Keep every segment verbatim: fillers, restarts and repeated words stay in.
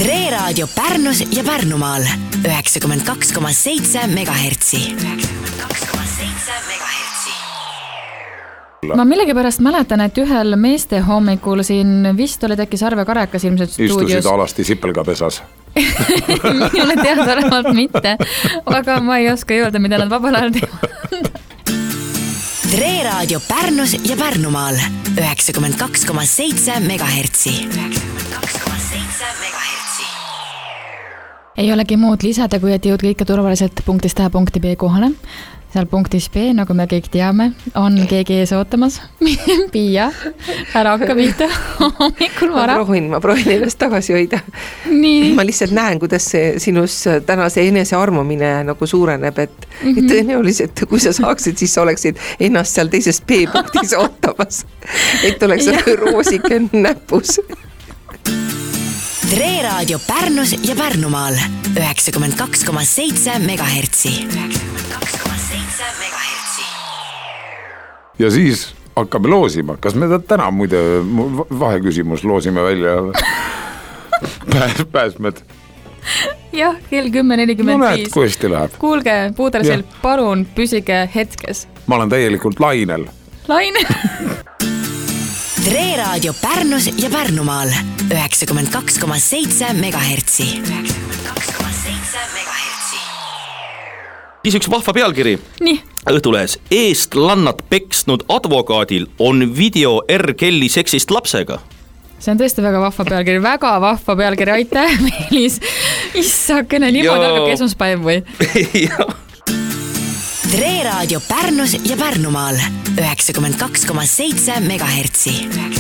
Tre Raadio Pärnus ja Pärnumaal üheksakümmend kaks koma seitse megahertsi. Ma millegipärast mäletan, et ühel meeste hommikul siin vist oli äkki Sarve Karekas ilmselt stuudios. Istusid alasti sipelgapesas. Minule teadavalt mitte, aga ma ei oska öelda, mida nad vabal ajal teevad. Tre Raadio Pärnus ja Pärnumaal üheksakümmend kaks koma seitse megahertsi. Ei olegi muud lisada, kui et jõud kõike turvaliselt punktist A punkti B kohale. Seal punktis B, nagu me kõik teame, on keegi ees ootamas. Piia, ära hakka pihta hommikul vara. Ma proovin, ma proovin ennast tagasi hoida. Nii. Ma lihtsalt näen, kuidas see sinus tänase enese armumine nagu suureneb, et, mm-hmm. et tõenäoliselt, kui sa saaksid, siis sa oleksid ennast seal teises B punktis ootamas. Et oleks roosike näpus. Tre Raadio Pärnus ja Pärnumaal üheksakümmend kaks koma seitse megahertsi. Ja siis hakkame loosima. Kas me täna muide vaheküsimus loosime välja Pääs, pääsmed? Jah, kell kümme nelikümmend viis. No näed, kui hästi läheb. Kuulge, puudersel, palun püsige hetkes. Ma olen täielikult lainel. Lainel? Tre Raadio Pärnus ja Pärnumaal üheksakümmend kaks koma seitse megahertsi. Siis üks vahva pealkiri. Nii. Õhtulehes eest lannat peksnud advokaadil on video R-kelli seksist lapsega. See on tõesti väga vahva pealkiri, väga vahva pealkiri, aitäh Meelis. Issakene, niimoodi algab esmaspäev või? Jah. Tre Raadio Pärnus ja Pärnumaal üheksakümmend kaks koma seitse megahertsi.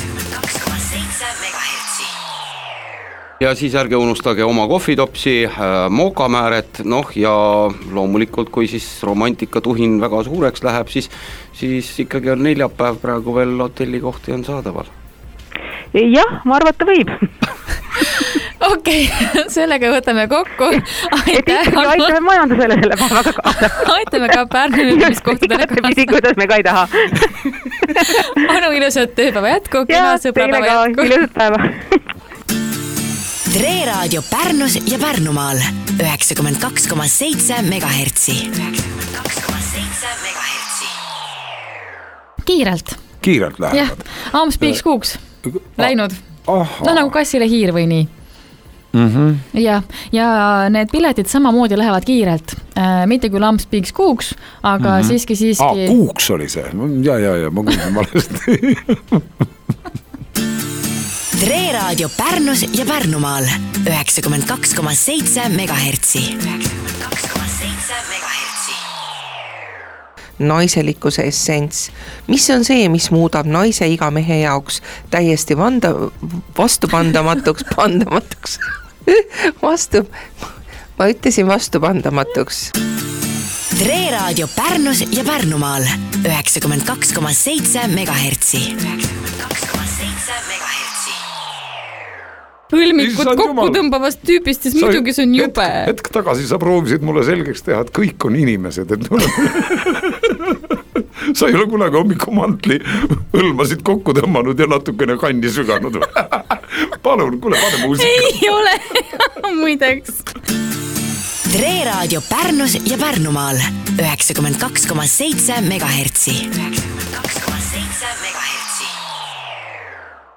Ja siis ärge unustage oma kohvitopsi, mookamääret, noh ja loomulikult, kui siis romantikatuhin väga suureks läheb, siis, siis ikkagi on neljapäev praegu veel hotellikohti on saadaval. Jah, ma arvata võib. Okei, okay, sellega võtame kokku. Aitäh, aitame majandusele selle päevaga kaasa. Aitame ka Pärnu ülemiskohtadele kaasa. Kuidas me ka ei taha. Anu ilusat tööpäeva jätku, kena sõbrapäeva jätku. Ilusat päeva. Tre Raadio Pärnus ja Pärnumaal üheksakümmend kaks koma seitse megahertsi. Kiirelt. Kiirelt läheb. Jah, Amspiiks kuuks läinud. Aha. No nagu kassile hiir või nii. Mm-hmm. Ja, ja need piletid samamoodi lähevad kiirelt. Äh, mitte küll Amspiiks kuuks, aga mm-hmm. siiski siiski... Ah, kuuks oli see. Ja, ja, ja, ma kuulsin valesti. Tre Raadio Pärnus ja Pärnumaal üheksakümmend kaks koma seitse megahertsi. Naiselikkuse essents. Mis on see, mis muudab naise iga mehe jaoks täiesti vanda, vastupandamatuks, pandamatuks? Vastu, ma ütlesin vastupandamatuks. Tre Raadio Pärnus ja Pärnumaal üheksakümmend kaks koma seitse megahertsi. Põlmikud kokku tõmbavast tüüpist, siis muidugi see on jube. Hetk, hetk tagasi sa proovisid mulle selgeks teha, et kõik on inimesed. Et sa ei ole kunagi hommikumantli hõlmasid kokku tõmmanud ja natukene kandi süganud. Palun, kuule, pane muusika. Ei ole, muideks. Tre Raadio Pärnus ja Pärnumaal üheksakümmend kaks koma seitse megahertsi.